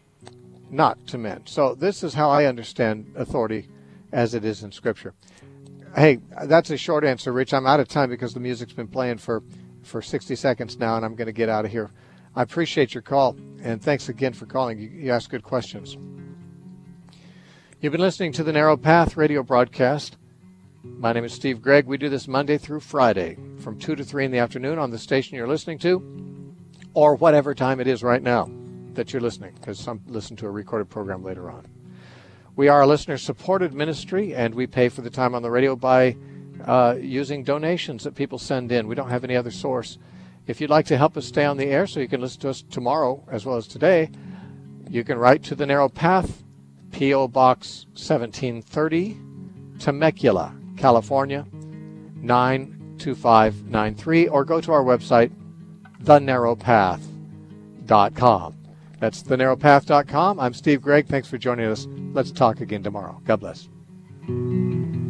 not to men. So this is how I understand authority as it is in Scripture. Hey, that's a short answer, Rich. I'm out of time because the music's been playing for, for sixty seconds now, and I'm going to get out of here. I appreciate your call, and thanks again for calling. You, you asked good questions. You've been listening to the Narrow Path radio broadcast. My name is Steve Gregg. We do this Monday through Friday from two to three in the afternoon on the station you're listening to, or whatever time it is right now that you're listening, because some listen to a recorded program later on. We are a listener-supported ministry, and we pay for the time on the radio by uh, using donations that people send in. We don't have any other source. If you'd like to help us stay on the air so you can listen to us tomorrow as well as today, you can write to the Narrow Path, P O. Box seventeen thirty, Temecula, California, nine two five nine three, or go to our website, the narrow path dot com. That's the narrow path dot com. I'm Steve Gregg. Thanks for joining us. Let's talk again tomorrow. God bless.